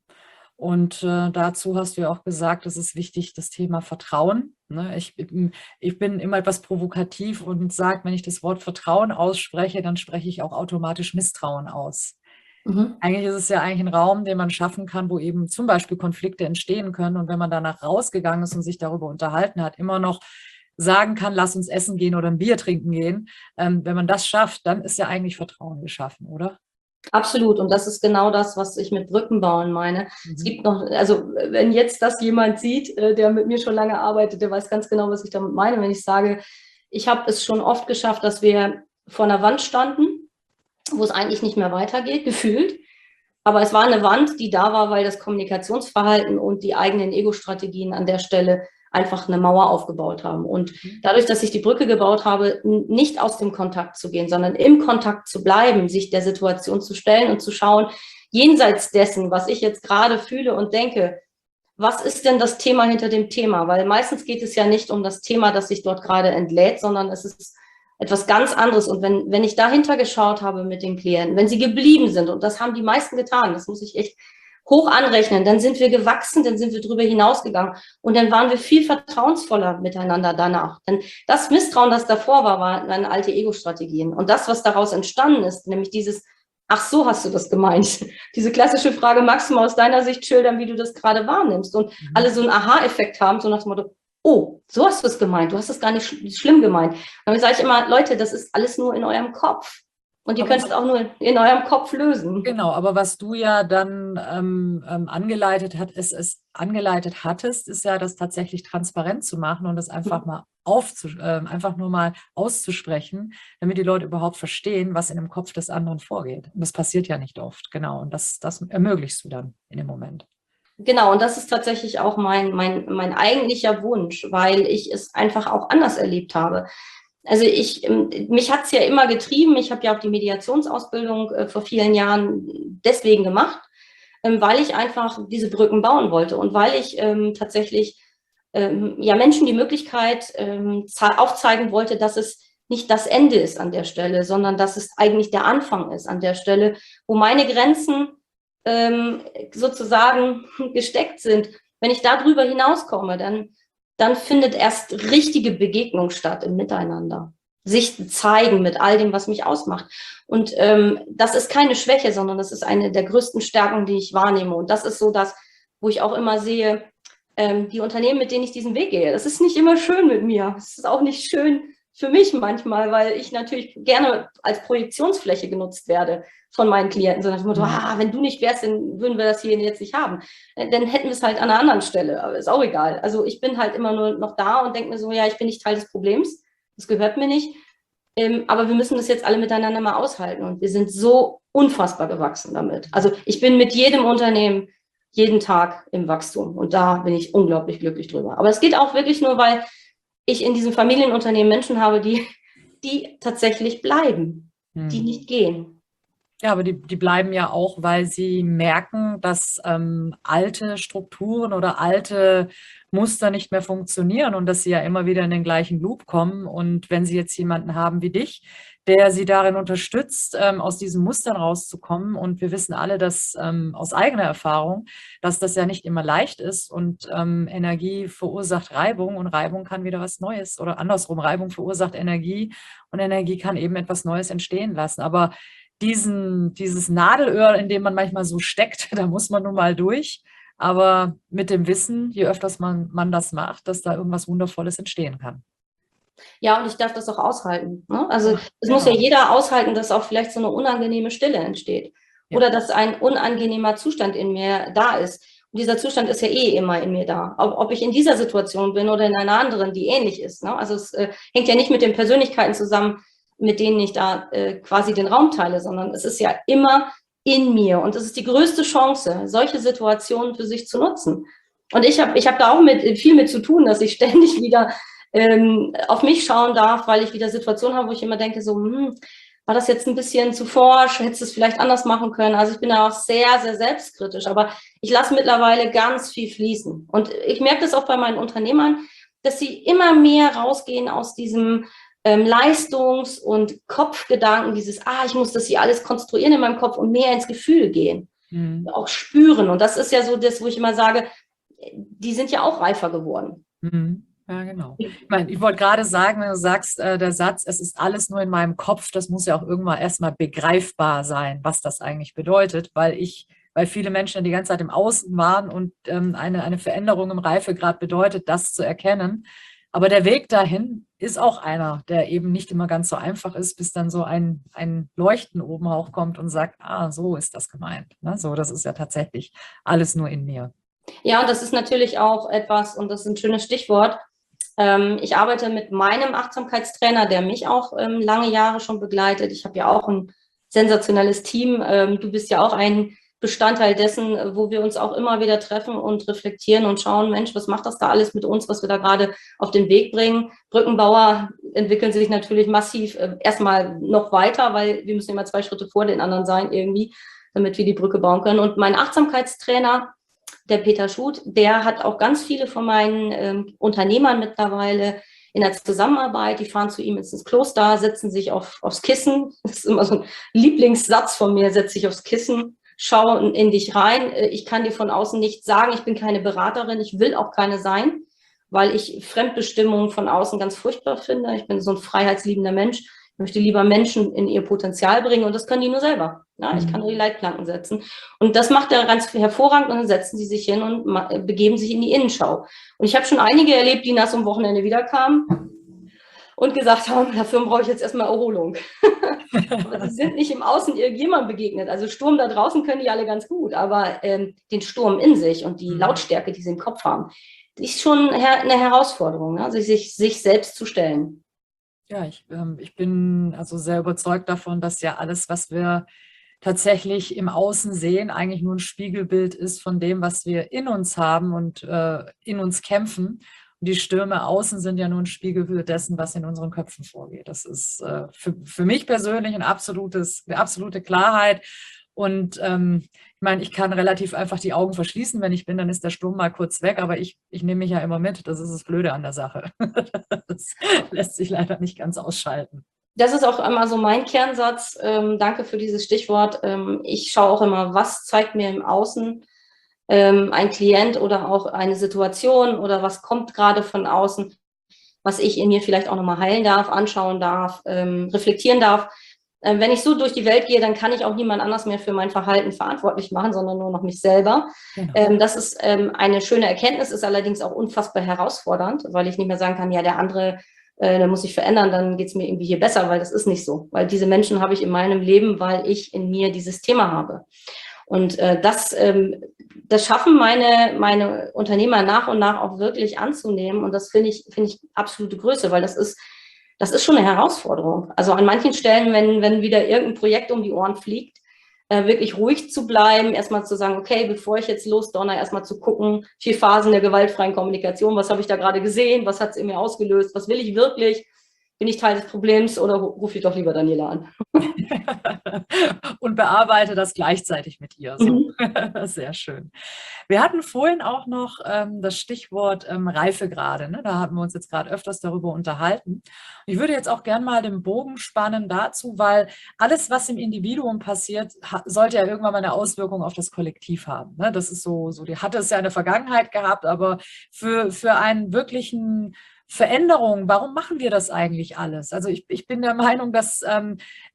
Und äh, dazu hast du ja auch gesagt, es ist wichtig, das Thema Vertrauen. Ne? Ich, ich bin immer etwas provokativ und sage, wenn ich das Wort Vertrauen ausspreche, dann spreche ich auch automatisch Misstrauen aus. Mhm. Eigentlich ist es ja eigentlich ein Raum, den man schaffen kann, wo eben zum Beispiel Konflikte entstehen können. Und wenn man danach rausgegangen ist und sich darüber unterhalten hat, immer noch sagen kann, lass uns essen gehen oder ein Bier trinken gehen. Ähm, wenn man das schafft, dann ist ja eigentlich Vertrauen geschaffen, oder? Absolut. Und das ist genau das, was ich mit Brücken bauen meine. Mhm. Es gibt noch, also wenn jetzt das jemand sieht, der mit mir schon lange arbeitet, der weiß ganz genau, was ich damit meine, wenn ich sage, ich habe es schon oft geschafft, dass wir vor einer Wand standen, wo es eigentlich nicht mehr weitergeht, gefühlt. Aber es war eine Wand, die da war, weil das Kommunikationsverhalten und die eigenen Ego-Strategien an der Stelle einfach eine Mauer aufgebaut haben. Und dadurch, dass ich die Brücke gebaut habe, nicht aus dem Kontakt zu gehen, sondern im Kontakt zu bleiben, sich der Situation zu stellen und zu schauen, jenseits dessen, was ich jetzt gerade fühle und denke, was ist denn das Thema hinter dem Thema? Weil meistens geht es ja nicht um das Thema, das sich dort gerade entlädt, sondern es ist etwas ganz anderes. Und wenn, wenn ich dahinter geschaut habe mit den Klienten, wenn sie geblieben sind, und das haben die meisten getan, das muss ich echt hoch anrechnen, dann sind wir gewachsen, dann sind wir drüber hinausgegangen und dann waren wir viel vertrauensvoller miteinander danach. Denn das Misstrauen, das davor war, waren alte Ego-Strategien. Und das, was daraus entstanden ist, nämlich dieses, ach so hast du das gemeint. Diese klassische Frage, magst du mal aus deiner Sicht schildern, wie du das gerade wahrnimmst? Und mhm. alle so einen Aha-Effekt haben, so nach dem Motto, oh, so hast du es gemeint, du hast es gar nicht sch schlimm gemeint. Und dann sage ich immer, Leute, das ist alles nur in eurem Kopf. Und ihr könnt es auch nur in eurem Kopf lösen. Genau, aber was du ja dann ähm, ähm, angeleitet, hat, ist, ist, angeleitet hattest, ist ja, das tatsächlich transparent zu machen und das einfach mal aufzu, äh, einfach nur mal auszusprechen, damit die Leute überhaupt verstehen, was in dem Kopf des anderen vorgeht. Und das passiert ja nicht oft, genau. Und das, das ermöglichst du dann in dem Moment. Genau, und das ist tatsächlich auch mein, mein, mein eigentlicher Wunsch, weil ich es einfach auch anders erlebt habe. Also ich, mich hat es ja immer getrieben, ich habe ja auch die Mediationsausbildung äh, vor vielen Jahren deswegen gemacht, ähm, weil ich einfach diese Brücken bauen wollte und weil ich ähm, tatsächlich ähm, ja, Menschen die Möglichkeit ähm, aufzeigen wollte, dass es nicht das Ende ist an der Stelle, sondern dass es eigentlich der Anfang ist an der Stelle, wo meine Grenzen ähm, sozusagen gesteckt sind. Wenn ich da drüber hinauskomme, dann dann findet erst richtige Begegnung statt im Miteinander. sich zeigen mit all dem, was mich ausmacht. Und ähm, das ist keine Schwäche, sondern das ist eine der größten Stärken, die ich wahrnehme. Und das ist so das, wo ich auch immer sehe, ähm, die Unternehmen, mit denen ich diesen Weg gehe, das ist nicht immer schön mit mir. Es ist auch nicht schön für mich manchmal, weil ich natürlich gerne als Projektionsfläche genutzt werde von meinen Klienten. So nach dem Motto, ah, wenn du nicht wärst, dann würden wir das hier jetzt nicht haben. Dann hätten wir es halt an einer anderen Stelle, aber ist auch egal. Also ich bin halt immer nur noch da und denke mir so, ja, ich bin nicht Teil des Problems, das gehört mir nicht. Ähm, aber wir müssen das jetzt alle miteinander mal aushalten und wir sind so unfassbar gewachsen damit. Also ich bin mit jedem Unternehmen jeden Tag im Wachstum und da bin ich unglaublich glücklich drüber. Aber es geht auch wirklich nur, weil ich in diesem Familienunternehmen Menschen habe, die, die tatsächlich bleiben, hm. die nicht gehen. Ja, aber die, die bleiben ja auch, weil sie merken, dass ähm, alte Strukturen oder alte Muster nicht mehr funktionieren und dass sie ja immer wieder in den gleichen Loop kommen. Und wenn sie jetzt jemanden haben wie dich, der sie darin unterstützt, ähm, aus diesen Mustern rauszukommen. Und wir wissen alle, dass ähm, aus eigener Erfahrung, dass das ja nicht immer leicht ist und ähm, Energie verursacht Reibung und Reibung kann wieder was Neues oder andersrum, Reibung verursacht Energie und Energie kann eben etwas Neues entstehen lassen. Aber Diesen, dieses Nadelöhr, in dem man manchmal so steckt, da muss man nun mal durch. Aber mit dem Wissen, je öfters man, man das macht, dass da irgendwas Wundervolles entstehen kann. Ja, und ich darf das auch aushalten. Ne? Also Ja, es genau. muss ja jeder aushalten, dass auch vielleicht so eine unangenehme Stille entsteht. Ja. Oder dass ein unangenehmer Zustand in mir da ist. Und dieser Zustand ist ja eh immer in mir da. Ob, ob ich in dieser Situation bin oder in einer anderen, die ähnlich ist. Ne? Also es äh, hängt ja nicht mit den Persönlichkeiten zusammen, mit denen ich da äh, quasi den Raum teile, sondern es ist ja immer in mir. Und es ist die größte Chance, solche Situationen für sich zu nutzen. Und ich habe ich hab da auch mit, viel mit zu tun, dass ich ständig wieder ähm, auf mich schauen darf, weil ich wieder Situationen habe, wo ich immer denke, so, hm, war das jetzt ein bisschen zu forsch, hättest du es vielleicht anders machen können. Also ich bin da auch sehr, sehr selbstkritisch, aber ich lasse mittlerweile ganz viel fließen. Und ich merke das auch bei meinen Unternehmern, dass sie immer mehr rausgehen aus diesem ähm, Leistungs- und Kopfgedanken, dieses, ah, ich muss das hier alles konstruieren in meinem Kopf und mehr ins Gefühl gehen, mhm. auch spüren. Und das ist ja so das, wo ich immer sage, die sind ja auch reifer geworden. Mhm. Ja, genau. Ich meine, ich wollte gerade sagen, wenn du sagst, äh, der Satz, es ist alles nur in meinem Kopf, das muss ja auch irgendwann erstmal begreifbar sein, was das eigentlich bedeutet, weil ich, weil viele Menschen ja die ganze Zeit im Außen waren und ähm, eine, eine Veränderung im Reifegrad bedeutet, das zu erkennen. Aber der Weg dahin ist auch einer, der eben nicht immer ganz so einfach ist, bis dann so ein, ein Leuchten oben hochkommt und sagt, ah, so ist das gemeint. Ne? So, das ist ja tatsächlich alles nur in mir. Ja, und das ist natürlich auch etwas, und das ist ein schönes Stichwort, ähm, ich arbeite mit meinem Achtsamkeitstrainer, der mich auch ähm, lange Jahre schon begleitet. Ich habe ja auch ein sensationelles Team. Ähm, du bist ja auch ein Bestandteil dessen, wo wir uns auch immer wieder treffen und reflektieren und schauen, Mensch, was macht das da alles mit uns, was wir da gerade auf den Weg bringen? Brückenbauer entwickeln sich natürlich massiv äh, erstmal noch weiter, weil wir müssen immer zwei Schritte vor den anderen sein irgendwie, damit wir die Brücke bauen können. Und mein Achtsamkeitstrainer, der Peter Schut, der hat auch ganz viele von meinen ähm, Unternehmern mittlerweile in der Zusammenarbeit, die fahren zu ihm ins Kloster, setzen sich auf, aufs Kissen, das ist immer so ein Lieblingssatz von mir, setz dich aufs Kissen, schau in, in dich rein, ich kann dir von außen nichts sagen, ich bin keine Beraterin, ich will auch keine sein, weil ich Fremdbestimmung von außen ganz furchtbar finde, ich bin so ein freiheitsliebender Mensch, ich möchte lieber Menschen in ihr Potenzial bringen und das können die nur selber. Ja, ich kann nur die Leitplanken setzen. Und das macht er ganz hervorragend und dann setzen sie sich hin und begeben sich in die Innenschau. Und ich habe schon einige erlebt, die nach so einem Wochenende wiederkamen und gesagt haben, dafür brauche ich jetzt erstmal Erholung. Aber sie sind nicht im Außen irgendjemandem begegnet. Also Sturm da draußen können die alle ganz gut, aber ähm, den Sturm in sich und die Lautstärke, die sie im Kopf haben, die ist schon eine Herausforderung, ne? Also sich, sich selbst zu stellen. Ja, ich, ähm, ich bin also sehr überzeugt davon, dass ja alles, was wir tatsächlich im Außen sehen, eigentlich nur ein Spiegelbild ist von dem, was wir in uns haben und äh, in uns kämpfen. Und die Stürme außen sind ja nur ein Spiegelbild dessen, was in unseren Köpfen vorgeht. Das ist äh, für, für mich persönlich ein absolutes, eine absolute Klarheit. Und ähm, ich meine, ich kann relativ einfach die Augen verschließen, wenn ich bin, dann ist der Sturm mal kurz weg, aber ich, ich nehme mich ja immer mit. Das ist das Blöde an der Sache. Das lässt sich leider nicht ganz ausschalten. Das ist auch immer so mein Kernsatz. Ähm, danke für dieses Stichwort. Ähm, ich schaue auch immer, was zeigt mir im Außen ähm, ein Klient oder auch eine Situation oder was kommt gerade von außen. was ich in mir vielleicht auch nochmal heilen darf, anschauen darf, ähm, reflektieren darf. Ähm, wenn ich so durch die Welt gehe, dann kann ich auch niemand anders mehr für mein Verhalten verantwortlich machen, sondern nur noch mich selber. Genau. Ähm, das ist ähm, eine schöne Erkenntnis, ist allerdings auch unfassbar herausfordernd, weil ich nicht mehr sagen kann, ja, der andere, äh, der muss sich verändern, dann geht es mir irgendwie hier besser, weil das ist nicht so. Weil diese Menschen habe ich in meinem Leben, weil ich in mir dieses Thema habe. Und äh, das, ähm, das schaffen meine, meine Unternehmer nach und nach auch wirklich anzunehmen. Und das finde ich, finde ich absolute Größe, weil das ist, das ist schon eine Herausforderung. Also an manchen Stellen, wenn, wenn wieder irgendein Projekt um die Ohren fliegt, äh, wirklich ruhig zu bleiben, erstmal zu sagen, okay, bevor ich jetzt losdonner, erstmal zu gucken, vier Phasen der gewaltfreien Kommunikation, was habe ich da gerade gesehen, was hat es in mir ausgelöst, was will ich wirklich? Bin ich Teil des Problems oder rufe ich doch lieber Daniela an? Und bearbeite das gleichzeitig mit ihr. So. Mhm. Sehr schön. Wir hatten vorhin auch noch ähm, das Stichwort ähm, Reifegrade. Ne? Da haben wir uns jetzt gerade öfters darüber unterhalten. Ich würde jetzt auch gerne mal den Bogen spannen dazu, weil alles, was im Individuum passiert, sollte ja irgendwann mal eine Auswirkung auf das Kollektiv haben. Ne? Das ist so, so, die hatte es ja in der Vergangenheit gehabt, aber für, für einen wirklichen Veränderung, warum machen wir das eigentlich alles? Also ich, ich bin der Meinung, dass ähm,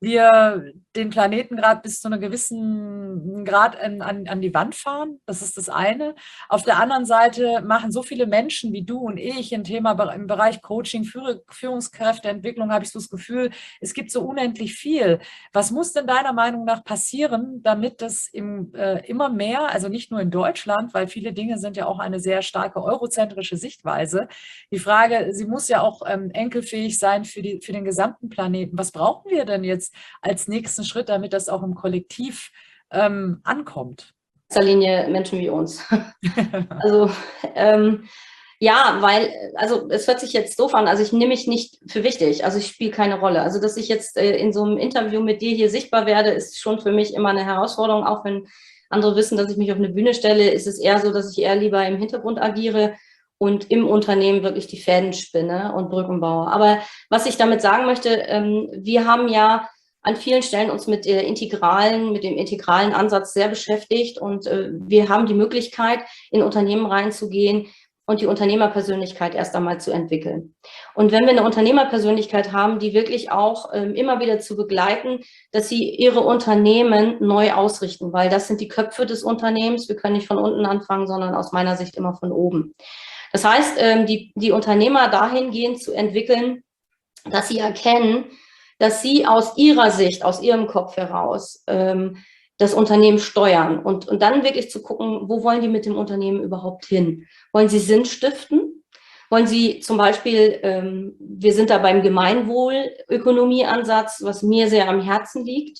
wir den Planeten gerade bis zu einem gewissen Grad an, an, an die Wand fahren. Das ist das eine. Auf der anderen Seite machen so viele Menschen wie du und ich ein Thema im Bereich Coaching, Führ Führungskräfteentwicklung, habe ich so das Gefühl, es gibt so unendlich viel. Was muss denn deiner Meinung nach passieren, damit das im, äh, immer mehr, also nicht nur in Deutschland, weil viele Dinge sind ja auch eine sehr starke eurozentrische Sichtweise. Die Frage, sie muss ja auch ähm, enkelfähig sein für, die, für den gesamten Planeten. Was brauchen wir denn jetzt als nächsten Schritt, damit das auch im Kollektiv ähm, ankommt? In erster Linie Menschen wie uns. Also ähm, ja, weil, also es hört sich jetzt doof an, also ich nehme mich nicht für wichtig, also ich spiele keine Rolle. Also dass ich jetzt äh, in so einem Interview mit dir hier sichtbar werde, ist schon für mich immer eine Herausforderung, auch wenn andere wissen, dass ich mich auf eine Bühne stelle, ist es eher so, dass ich eher lieber im Hintergrund agiere und im Unternehmen wirklich die Fäden spinne und Brücken baue. Aber was ich damit sagen möchte, ähm, wir haben ja an vielen Stellen uns mit der integralen, mit dem integralen Ansatz sehr beschäftigt und äh, wir haben die Möglichkeit, in Unternehmen reinzugehen und die Unternehmerpersönlichkeit erst einmal zu entwickeln. Und wenn wir eine Unternehmerpersönlichkeit haben, die wirklich auch ähm, immer wieder zu begleiten, dass sie ihre Unternehmen neu ausrichten, weil das sind die Köpfe des Unternehmens. Wir können nicht von unten anfangen, sondern aus meiner Sicht immer von oben. Das heißt, die, die Unternehmer dahingehend zu entwickeln, dass sie erkennen, dass sie aus ihrer Sicht, aus ihrem Kopf heraus ähm, das Unternehmen steuern und, und dann wirklich zu gucken, wo wollen die mit dem Unternehmen überhaupt hin? Wollen sie Sinn stiften? Wollen sie zum Beispiel, ähm, wir sind da beim Gemeinwohlökonomieansatz, was mir sehr am Herzen liegt.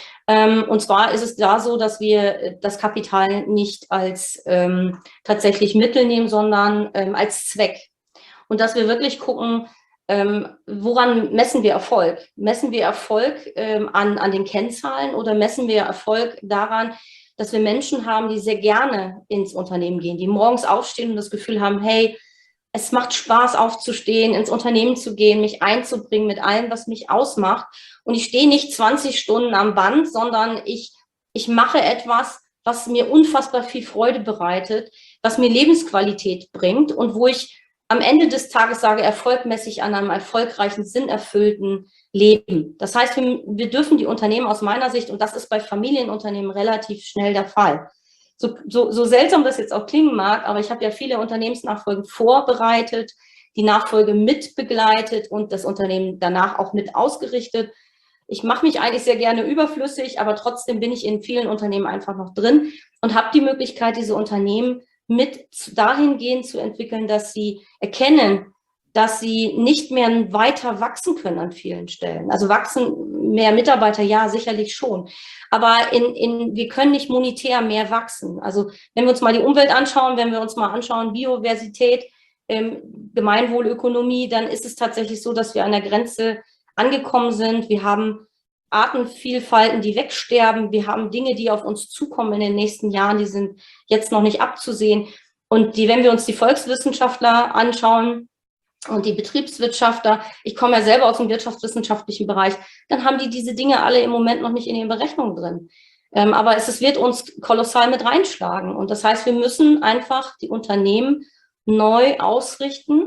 Und zwar ist es da so, dass wir das Kapital nicht als ähm, tatsächlich Mittel nehmen, sondern ähm, als Zweck. Und dass wir wirklich gucken, ähm, woran messen wir Erfolg? Messen wir Erfolg ähm, an, an den Kennzahlen oder messen wir Erfolg daran, dass wir Menschen haben, die sehr gerne ins Unternehmen gehen, die morgens aufstehen und das Gefühl haben, hey, es macht Spaß aufzustehen, ins Unternehmen zu gehen, mich einzubringen mit allem, was mich ausmacht. Und ich stehe nicht zwanzig Stunden am Band, sondern ich, ich mache etwas, was mir unfassbar viel Freude bereitet, was mir Lebensqualität bringt und wo ich am Ende des Tages sage, erfolgmäßig an einem erfolgreichen, sinnerfüllten Leben. Das heißt, wir, wir dürfen die Unternehmen aus meiner Sicht, und das ist bei Familienunternehmen relativ schnell der Fall, So, so, so seltsam das jetzt auch klingen mag, aber ich habe ja viele Unternehmensnachfolgen vorbereitet, die Nachfolge mitbegleitet und das Unternehmen danach auch mit ausgerichtet. Ich mache mich eigentlich sehr gerne überflüssig, aber trotzdem bin ich in vielen Unternehmen einfach noch drin und habe die Möglichkeit, diese Unternehmen mit dahingehend zu entwickeln, dass sie erkennen, dass sie nicht mehr weiter wachsen können an vielen Stellen. Also wachsen mehr Mitarbeiter, ja, sicherlich schon. Aber in, in, wir können nicht monetär mehr wachsen. Also wenn wir uns mal die Umwelt anschauen, wenn wir uns mal anschauen, Biodiversität, ähm, Gemeinwohlökonomie, dann ist es tatsächlich so, dass wir an der Grenze angekommen sind. Wir haben Artenvielfalten, die wegsterben. Wir haben Dinge, die auf uns zukommen in den nächsten Jahren, die sind jetzt noch nicht abzusehen. Und die, wenn wir uns die Volkswissenschaftler anschauen, und die Betriebswirtschaftler, ich komme ja selber aus dem wirtschaftswissenschaftlichen Bereich, dann haben die diese Dinge alle im Moment noch nicht in den Berechnungen drin. Ähm, aber es, es wird uns kolossal mit reinschlagen. Und das heißt, wir müssen einfach die Unternehmen neu ausrichten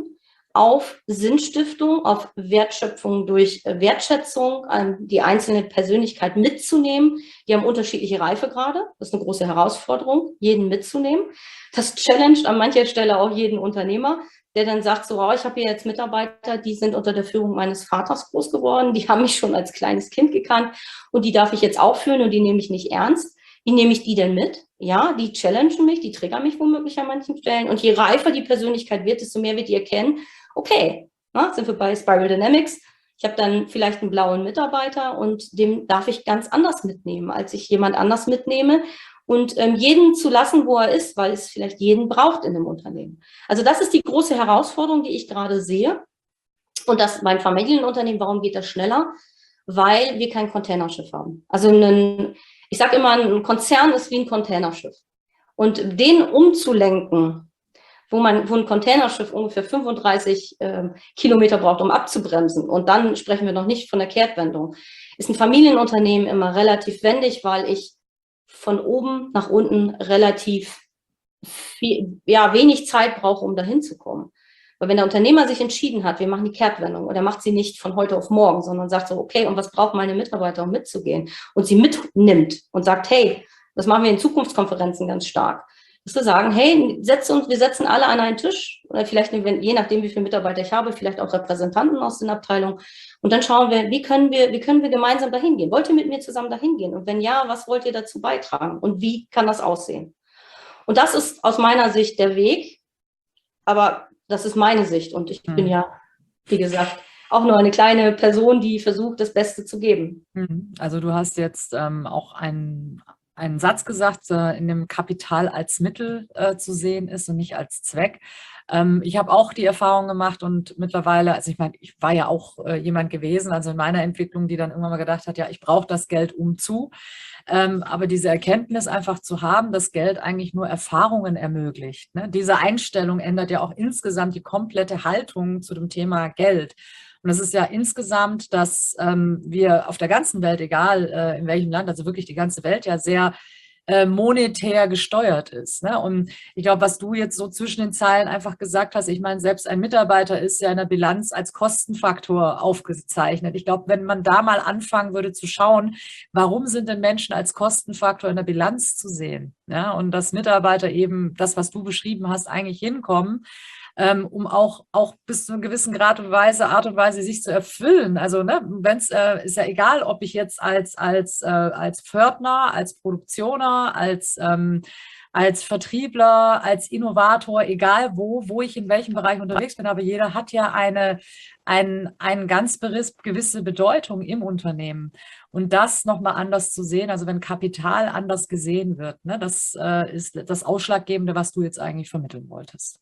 auf Sinnstiftung, auf Wertschöpfung durch Wertschätzung, die einzelne Persönlichkeit mitzunehmen. Die haben unterschiedliche Reifegrade. Das ist eine große Herausforderung, jeden mitzunehmen. Das challenged an mancher Stelle auch jeden Unternehmer, der dann sagt, so, oh, ich habe hier jetzt Mitarbeiter, die sind unter der Führung meines Vaters groß geworden, die haben mich schon als kleines Kind gekannt und die darf ich jetzt auch führen und die nehme ich nicht ernst. Wie nehme ich die denn mit? Ja, die challengen mich, die triggern mich womöglich an manchen Stellen. Und je reifer die Persönlichkeit wird, desto mehr wird die erkennen, okay, na, sind wir bei Spiral Dynamics. Ich habe dann vielleicht einen blauen Mitarbeiter und den darf ich ganz anders mitnehmen, als ich jemand anders mitnehme. Und ähm, jeden zu lassen, wo er ist, weil es vielleicht jeden braucht in einem Unternehmen. Also das ist die große Herausforderung, die ich gerade sehe. Und das beim Familienunternehmen, warum geht das schneller? Weil wir kein Containerschiff haben. Also ein, ich sage immer, ein Konzern ist wie ein Containerschiff. Und den umzulenken, wo man, wo ein Containerschiff ungefähr fünfunddreißig äh, Kilometer braucht, um abzubremsen, und dann sprechen wir noch nicht von der Kehrtwendung, ist ein Familienunternehmen immer relativ wendig, weil ich von oben nach unten relativ viel, ja, wenig Zeit brauche, um dahin zu kommen. Weil wenn der Unternehmer sich entschieden hat, wir machen die Kehrtwendung, und er macht sie nicht von heute auf morgen, sondern sagt so, okay, und was brauchen meine Mitarbeiter, um mitzugehen? Und sie mitnimmt und sagt, hey, das machen wir in Zukunftskonferenzen ganz stark. Ist zu sagen, hey, setz uns, wir setzen alle an einen Tisch, oder vielleicht, je nachdem, wie viele Mitarbeiter ich habe, vielleicht auch Repräsentanten aus den Abteilungen. Und dann schauen wir, wie können wir, wie können wir gemeinsam dahin gehen? Wollt ihr mit mir zusammen dahin gehen? Und wenn ja, was wollt ihr dazu beitragen? Und wie kann das aussehen? Und das ist aus meiner Sicht der Weg. Aber das ist meine Sicht. Und ich bin ja, wie gesagt, auch nur eine kleine Person, die versucht, das Beste zu geben. Also du hast jetzt ähm, auch einen einen Satz gesagt, äh, in dem Kapital als Mittel äh, zu sehen ist und nicht als Zweck. Ähm, ich habe auch die Erfahrung gemacht und mittlerweile, also ich meine, ich war ja auch äh, jemand gewesen, also in meiner Entwicklung, die dann irgendwann mal gedacht hat, ja, ich brauche das Geld um zu. Ähm, aber diese Erkenntnis einfach zu haben, dass Geld eigentlich nur Erfahrungen ermöglicht. Ne? Diese Einstellung ändert ja auch insgesamt die komplette Haltung zu dem Thema Geld. Und es ist ja insgesamt, dass ähm, wir auf der ganzen Welt, egal äh, in welchem Land, also wirklich die ganze Welt ja sehr äh, monetär gesteuert ist. Ne? Und ich glaube, was du jetzt so zwischen den Zeilen einfach gesagt hast, ich meine, selbst ein Mitarbeiter ist ja in der Bilanz als Kostenfaktor aufgezeichnet. Ich glaube, wenn man da mal anfangen würde zu schauen, warum sind denn Menschen als Kostenfaktor in der Bilanz zu sehen? Ja? Und dass Mitarbeiter eben das, was du beschrieben hast, eigentlich hinkommen, Ähm, um auch, auch bis zu einer gewissen Grad und Weise, Art und Weise sich zu erfüllen. Also ne, wenn's, äh, ist ja egal, ob ich jetzt als, als, äh, als Pförtner, als Produktioner, als, ähm, als Vertriebler, als Innovator, egal wo, wo ich in welchem Bereich unterwegs bin, aber jeder hat ja eine, ein, eine ganz gewisse Bedeutung im Unternehmen. Und das nochmal anders zu sehen, also wenn Kapital anders gesehen wird, ne, das äh, ist das Ausschlaggebende, was du jetzt eigentlich vermitteln wolltest.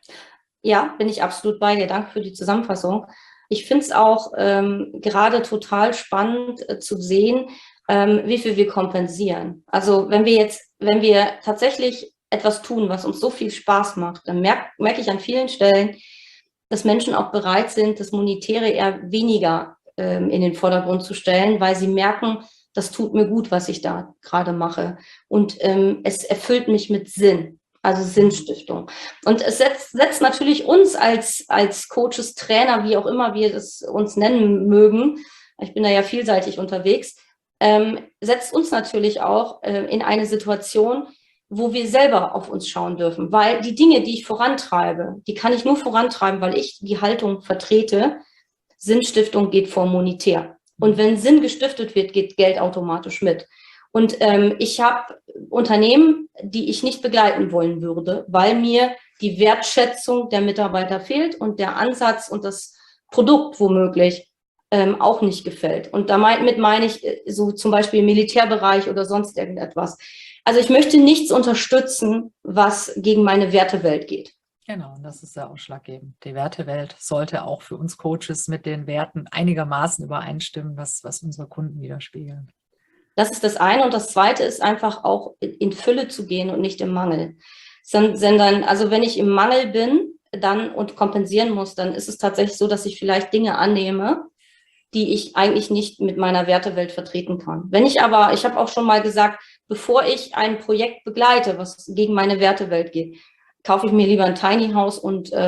Ja, bin ich absolut bei dir. Danke für die Zusammenfassung. Ich finde es auch ähm, gerade total spannend äh, zu sehen, ähm, wie viel wir kompensieren. Also wenn wir jetzt, wenn wir tatsächlich etwas tun, was uns so viel Spaß macht, dann merke merk ich an vielen Stellen, dass Menschen auch bereit sind, das Monetäre eher weniger ähm, in den Vordergrund zu stellen, weil sie merken, das tut mir gut, was ich da gerade mache. Und ähm, es erfüllt mich mit Sinn. Also Sinnstiftung. Und es setzt, setzt natürlich uns als, als Coaches, Trainer, wie auch immer wir das uns nennen mögen, ich bin da ja vielseitig unterwegs, ähm, setzt uns natürlich auch äh, in eine Situation, wo wir selber auf uns schauen dürfen. Weil die Dinge, die ich vorantreibe, die kann ich nur vorantreiben, weil ich die Haltung vertrete, Sinnstiftung geht vor monetär. Und wenn Sinn gestiftet wird, geht Geld automatisch mit. Und ähm, ich habe Unternehmen, die ich nicht begleiten wollen würde, weil mir die Wertschätzung der Mitarbeiter fehlt und der Ansatz und das Produkt womöglich ähm, auch nicht gefällt. Und damit meine ich so zum Beispiel im Militärbereich oder sonst irgendetwas. Also ich möchte nichts unterstützen, was gegen meine Wertewelt geht. Genau, und das ist sehr ausschlaggebend. Die Wertewelt sollte auch für uns Coaches mit den Werten einigermaßen übereinstimmen, was, was unsere Kunden widerspiegeln. Das ist das eine. Und das zweite ist einfach auch in Fülle zu gehen und nicht im Mangel. Sondern, also wenn ich im Mangel bin dann und kompensieren muss, dann ist es tatsächlich so, dass ich vielleicht Dinge annehme, die ich eigentlich nicht mit meiner Wertewelt vertreten kann. Wenn ich aber, ich habe auch schon mal gesagt, bevor ich ein Projekt begleite, was gegen meine Wertewelt geht, kaufe ich mir lieber ein Tiny House und ähm,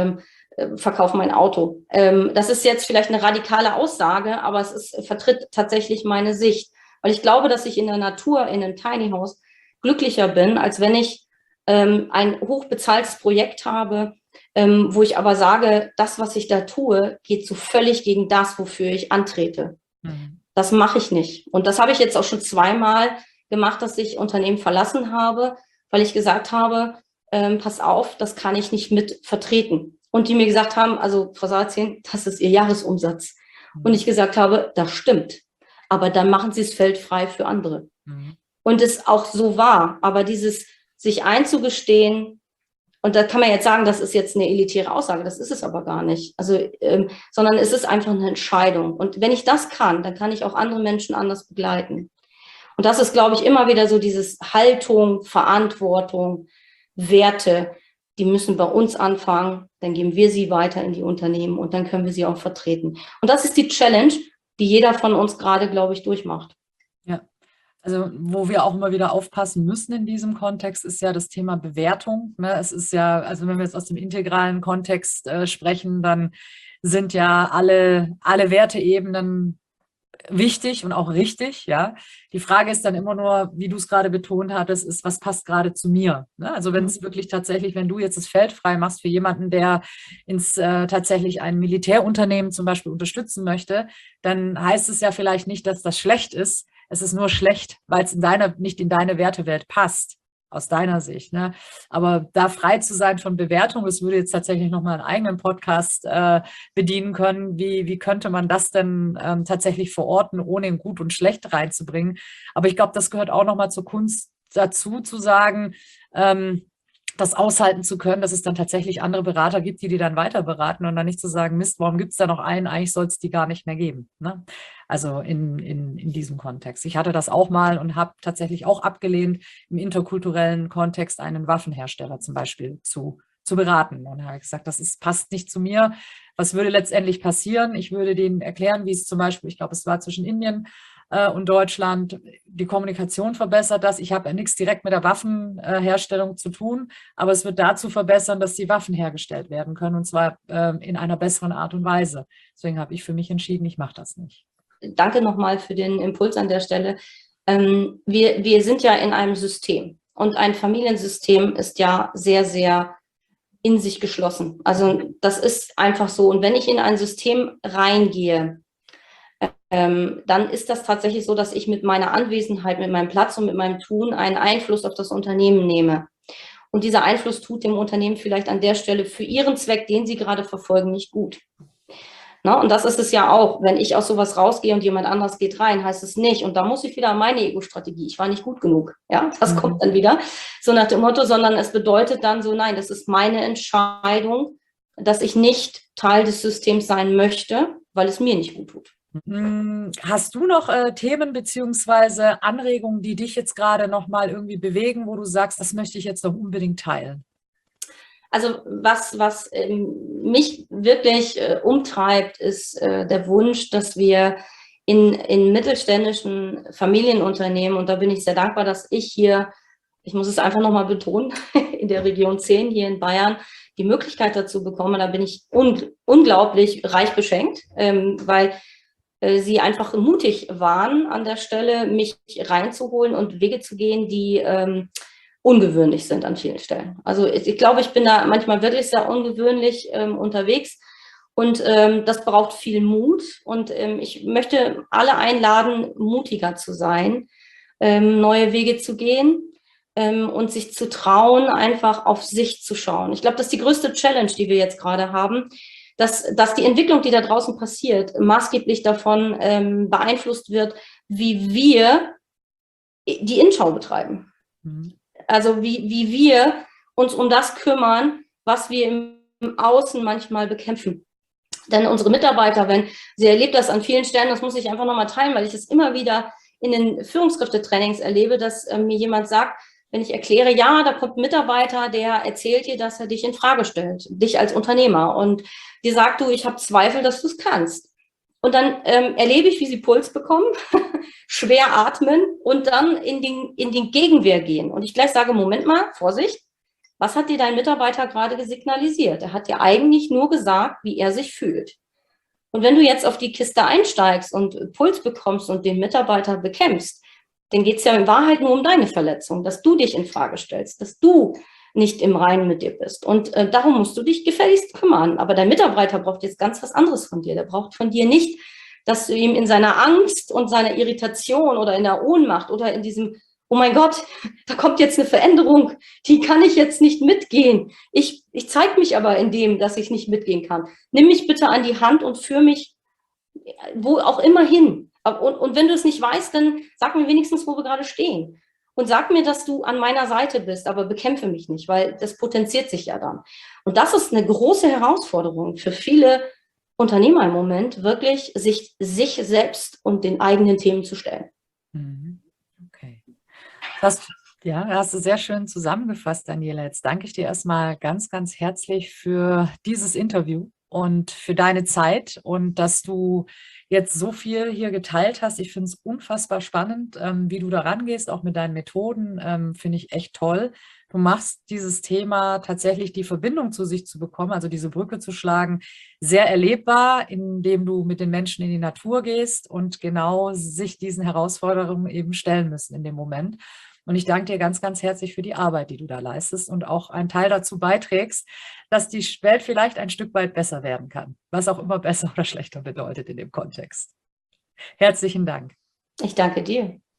äh, verkaufe mein Auto. Ähm, das ist jetzt vielleicht eine radikale Aussage, aber es ist, vertritt tatsächlich meine Sicht. Weil ich glaube, dass ich in der Natur, in einem Tiny House glücklicher bin, als wenn ich ähm, ein hochbezahltes Projekt habe, ähm, wo ich aber sage, das, was ich da tue, geht so völlig gegen das, wofür ich antrete. Mhm. Das mache ich nicht. Und das habe ich jetzt auch schon zweimal gemacht, dass ich Unternehmen verlassen habe, weil ich gesagt habe, ähm, pass auf, das kann ich nicht mit vertreten. Und die mir gesagt haben, also Frau Sarrazin, das ist Ihr Jahresumsatz. Mhm. Und ich gesagt habe, das stimmt. Aber dann machen Sie das Feld frei für andere. Mhm. Und es auch so war. Aber dieses sich einzugestehen, und da kann man jetzt sagen, das ist jetzt eine elitäre Aussage, das ist es aber gar nicht. Also, ähm, sondern es ist einfach eine Entscheidung. Und wenn ich das kann, dann kann ich auch andere Menschen anders begleiten. Und das ist, glaube ich, immer wieder so dieses Haltung, Verantwortung, Werte, die müssen bei uns anfangen, dann geben wir sie weiter in die Unternehmen und dann können wir sie auch vertreten. Und das ist die Challenge, die jeder von uns gerade, glaube ich, durchmacht. Ja. Also wo wir auch immer wieder aufpassen müssen in diesem Kontext, ist ja das Thema Bewertung. Ne? Es ist ja, also wenn wir jetzt aus dem integralen Kontext äh, sprechen, dann sind ja alle, alle Werteebenen wichtig und auch richtig, ja. Die Frage ist dann immer nur, wie du es gerade betont hattest, ist, was passt gerade zu mir? Ne? Also wenn es wirklich tatsächlich, wenn du jetzt das Feld frei machst für jemanden, der ins äh, tatsächlich ein Militärunternehmen zum Beispiel unterstützen möchte, dann heißt es ja vielleicht nicht, dass das schlecht ist. Es ist nur schlecht, weil es in deiner, nicht in deine Wertewelt passt, aus deiner Sicht. Ne? Aber da frei zu sein von Bewertung, das würde jetzt tatsächlich nochmal einen eigenen Podcast äh, bedienen können. Wie, wie könnte man das denn ähm, tatsächlich verorten, ohne in Gut und Schlecht reinzubringen? Aber ich glaube, das gehört auch nochmal zur Kunst dazu, zu sagen, ähm, das aushalten zu können, dass es dann tatsächlich andere Berater gibt, die die dann weiter beraten und dann nicht zu sagen, Mist, warum gibt es da noch einen? Eigentlich soll es die gar nicht mehr geben. Ne? Also in, in, in diesem Kontext. Ich hatte das auch mal und habe tatsächlich auch abgelehnt, im interkulturellen Kontext einen Waffenhersteller zum Beispiel zu, zu beraten. Und habe gesagt, das ist, passt nicht zu mir. Was würde letztendlich passieren? Ich würde denen erklären, wie es zum Beispiel, ich glaube, es war zwischen Indien und Deutschland, die Kommunikation verbessert das. Ich habe nichts direkt mit der Waffenherstellung zu tun, aber es wird dazu verbessern, dass die Waffen hergestellt werden können und zwar in einer besseren Art und Weise. Deswegen habe ich für mich entschieden, ich mache das nicht. Danke nochmal für den Impuls an der Stelle. Ähm, wir, wir sind ja in einem System und ein Familiensystem ist ja sehr, sehr in sich geschlossen. Also das ist einfach so. Und wenn ich in ein System reingehe, ähm, dann ist das tatsächlich so, dass ich mit meiner Anwesenheit, mit meinem Platz und mit meinem Tun einen Einfluss auf das Unternehmen nehme. Und dieser Einfluss tut dem Unternehmen vielleicht an der Stelle für ihren Zweck, den sie gerade verfolgen, nicht gut. Na, und das ist es ja auch, wenn ich aus sowas rausgehe und jemand anderes geht rein, heißt es nicht. Und da muss ich wieder an meine Ego-Strategie, ich war nicht gut genug. Ja, das mhm. kommt dann wieder so nach dem Motto, sondern es bedeutet dann so, nein, das ist meine Entscheidung, dass ich nicht Teil des Systems sein möchte, weil es mir nicht gut tut. Hast du noch äh, Themen beziehungsweise Anregungen, die dich jetzt gerade noch mal irgendwie bewegen, wo du sagst, das möchte ich jetzt doch unbedingt teilen? Also was, was ähm, mich wirklich äh, umtreibt, ist äh, der Wunsch, dass wir in, in mittelständischen Familienunternehmen, und da bin ich sehr dankbar, dass ich hier, ich muss es einfach nochmal betonen, in der Region zehn hier in Bayern die Möglichkeit dazu bekomme, da bin ich un, unglaublich reich beschenkt, ähm, weil sie einfach mutig waren an der Stelle, mich reinzuholen und Wege zu gehen, die ähm, ungewöhnlich sind an vielen Stellen. Also ich, ich glaube, ich bin da manchmal wirklich sehr ungewöhnlich ähm, unterwegs und ähm, das braucht viel Mut und ähm, ich möchte alle einladen, mutiger zu sein, ähm, neue Wege zu gehen ähm, und sich zu trauen, einfach auf sich zu schauen. Ich glaube, das ist die größte Challenge, die wir jetzt gerade haben, Dass, dass die Entwicklung, die da draußen passiert, maßgeblich davon ähm, beeinflusst wird, wie wir die Innenschau betreiben. Mhm. Also wie, wie wir uns um das kümmern, was wir im Außen manchmal bekämpfen. Denn unsere Mitarbeiter, wenn sie erlebt das an vielen Stellen, das muss ich einfach nochmal teilen, weil ich es immer wieder in den Führungskräftetrainings erlebe, dass äh, mir jemand sagt, wenn ich erkläre, ja, da kommt ein Mitarbeiter, der erzählt dir, dass er dich in Frage stellt, dich als Unternehmer und dir sagt, du, ich habe Zweifel, dass du es kannst. Und dann ähm, erlebe ich, wie sie Puls bekommen, schwer atmen und dann in den, in den Gegenwehr gehen. Und ich gleich sage, Moment mal, Vorsicht, Was hat dir dein Mitarbeiter gerade signalisiert? Er hat dir eigentlich nur gesagt, wie er sich fühlt. Und wenn du jetzt auf die Kiste einsteigst und Puls bekommst und den Mitarbeiter bekämpfst, dann geht es ja in Wahrheit nur um deine Verletzung, dass du dich in Frage stellst, dass du nicht im Reinen mit dir bist. Und äh, darum musst du dich gefälligst kümmern. Aber dein Mitarbeiter braucht jetzt ganz was anderes von dir. Der braucht von dir nicht, dass du ihm in seiner Angst und seiner Irritation oder in der Ohnmacht oder in diesem, oh mein Gott, da kommt jetzt eine Veränderung, die kann ich jetzt nicht mitgehen. Ich, ich zeige mich aber in dem, dass ich nicht mitgehen kann. Nimm mich bitte an die Hand und führe mich wo auch immer hin. Und, und wenn du es nicht weißt, dann sag mir wenigstens, wo wir gerade stehen. Und sag mir, dass du an meiner Seite bist, aber bekämpfe mich nicht, weil das potenziert sich ja dann. Und das ist eine große Herausforderung für viele Unternehmer im Moment, wirklich sich, sich selbst und den eigenen Themen zu stellen. Okay. Das, ja, hast du sehr schön zusammengefasst, Daniela. Jetzt danke ich dir erstmal ganz, ganz herzlich für dieses Interview und für deine Zeit und dass du jetzt so viel hier geteilt hast. Ich finde es unfassbar spannend, ähm, wie du da rangehst, auch mit deinen Methoden, ähm, finde ich echt toll. Du machst dieses Thema tatsächlich die Verbindung zu sich zu bekommen, also diese Brücke zu schlagen, sehr erlebbar, indem du mit den Menschen in die Natur gehst und genau sich diesen Herausforderungen eben stellen müssen in dem Moment. Und ich danke dir ganz, ganz herzlich für die Arbeit, die du da leistest und auch einen Teil dazu beiträgst, dass die Welt vielleicht ein Stück weit besser werden kann, was auch immer besser oder schlechter bedeutet in dem Kontext. Herzlichen Dank. Ich danke dir.